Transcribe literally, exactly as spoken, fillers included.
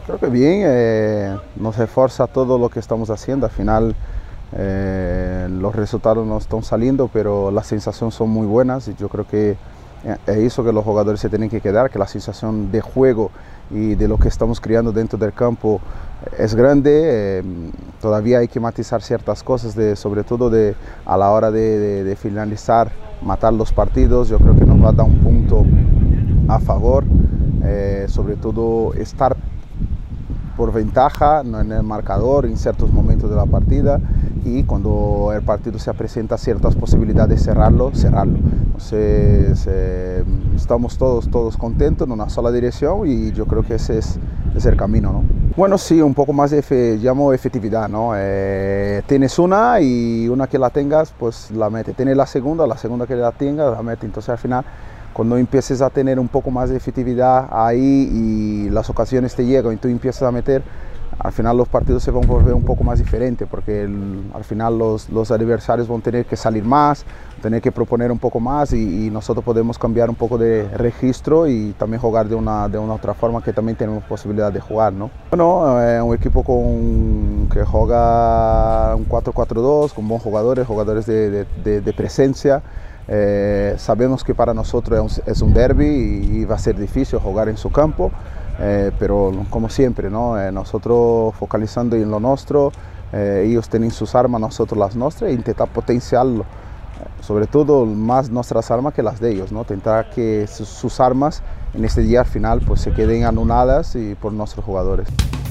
Creo que bien, eh, nos esfuerza todo lo que estamos haciendo. Al final eh, los resultados no están saliendo, pero las sensaciones son muy buenas y yo creo que es eso que los jugadores se tienen que quedar, que la sensación de juego y de lo que estamos creando dentro del campo es grande. Eh, todavía hay que matizar ciertas cosas, de, sobre todo de, a la hora de, de, de finalizar, matar los partidos. Yo creo que nos va a dar un punto a favor, eh, sobre todo estar por ventaja en el marcador en ciertos momentos de la partida, y cuando el partido se presenta ciertas posibilidades de cerrarlo, cerrarlo. Entonces eh, estamos todos, todos contentos en una sola dirección y yo creo que ese es, es el camino, ¿no? Bueno, sí, un poco más de, efe, llamo efectividad, ¿no? Eh, tienes una y una que la tengas, pues la mete. Tienes la segunda, la segunda que la tengas, la mete. Entonces al final, cuando empieces a tener un poco más de efectividad ahí y las ocasiones te llegan y tú empiezas a meter, al final los partidos se van a volver un poco más diferentes, porque el, al final los, los adversarios van a tener que salir más, tener que proponer un poco más y, y nosotros podemos cambiar un poco de registro y también jugar de una, de una otra forma que también tenemos posibilidad de jugar, ¿no? Bueno, eh, un equipo con, que juega un cuatro cuatro dos, con buenos jugadores, jugadores de, de, de, de presencia. Eh, sabemos que para nosotros es un, es un derbi y, y va a ser difícil jugar en su campo, eh, pero como siempre, ¿no? Eh, nosotros focalizando en lo nuestro, eh, ellos tienen sus armas, nosotros las nuestras, e intentar potenciarlo, eh, sobre todo más nuestras armas que las de ellos, ¿no? Intentar que sus, sus armas en este día al final pues se queden anuladas y por nuestros jugadores.